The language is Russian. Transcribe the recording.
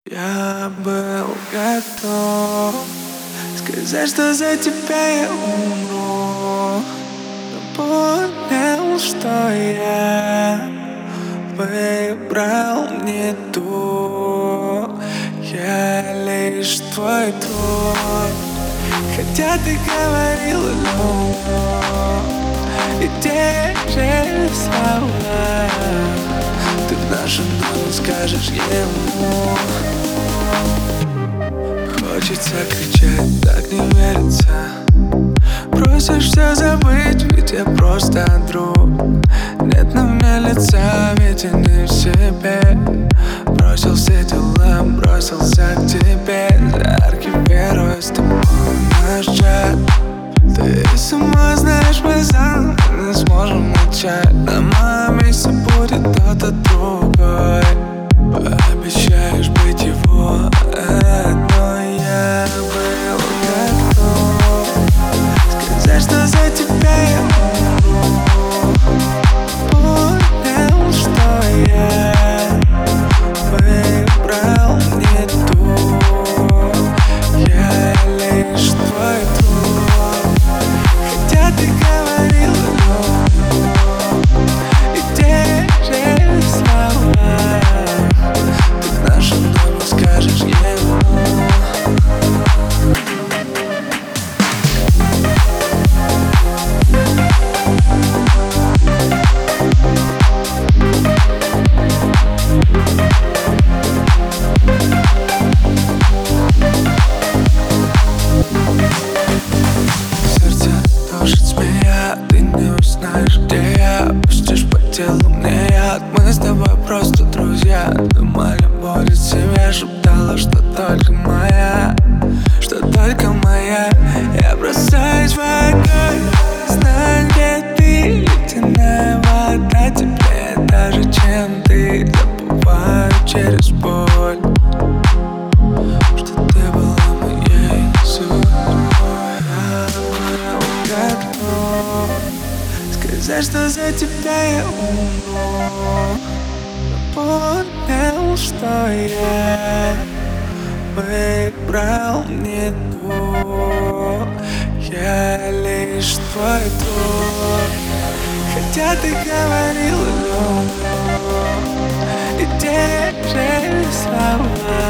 Я был готов сказать, что за тебя я умру, но понял, что я выбрал не ту. Я лишь твой труп, хотя ты говорила любовь и те же слова. Ты в нашем доме скажешь ему. Хочется кричать, так не верится. Просишь все забыть, ведь я просто друг. Нет на мне лица, ведь я не в себе. Бросил все дела, бросился к тебе. Заархивирую с тобой наш чат. Ты сама знаешь, мы сами не сможем молчать. На моем месте будет кто-то другой. Пообещаешь быть его, но я был готов сказать, что за тебя я умру. Понял, что я выбрал не ту. Я лишь твой труп, хотя ты говорила любовь и те же слова. Ты в нашем доме скажешь ему. Сердце душит змея, ты не узнаешь, где я. Пустишь по телу мне яд, мы с тобой просто друзья. Думали, будет семья, шептала, что только моя, что только моя. Я бросаюсь в огонь, знаю, где ты. Ледяная вода теплее даже, чем ты. Забываю через боль, что ты была моей судьбой. Я был готов сказать, что за тебя я умру, но понял, что я выбрал не ту. Я лишь твой труп, хотя ты говорила любовь и те же слова.